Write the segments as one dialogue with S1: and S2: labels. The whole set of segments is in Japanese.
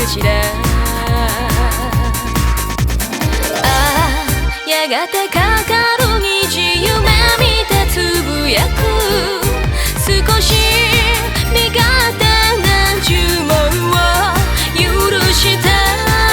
S1: しら。ああやがてかかる虹夢見てつぶやく少し身勝手な呪文を許した。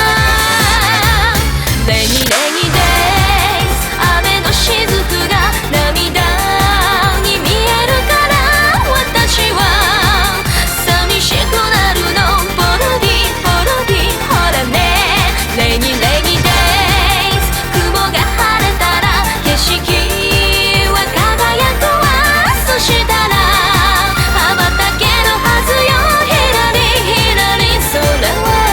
S1: レニレニデイズ雨の雫が涙に見えるから私は寂しくなるの。ポロディポロディほらね。レニレニデイズ雲が晴れたら景色は輝くわ。そしたら羽ばたけるはずよ。ひらりひらり空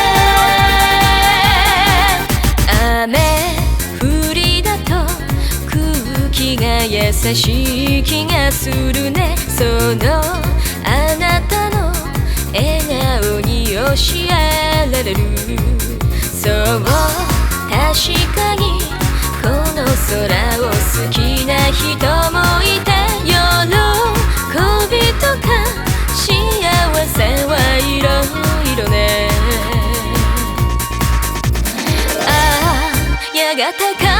S1: へ。雨降りだと空気が優しい気がするね。そのあなたの笑顔に教えられる。そう確かにこの空を好きな人もいて喜びとか幸せはいろいろね。ああやがて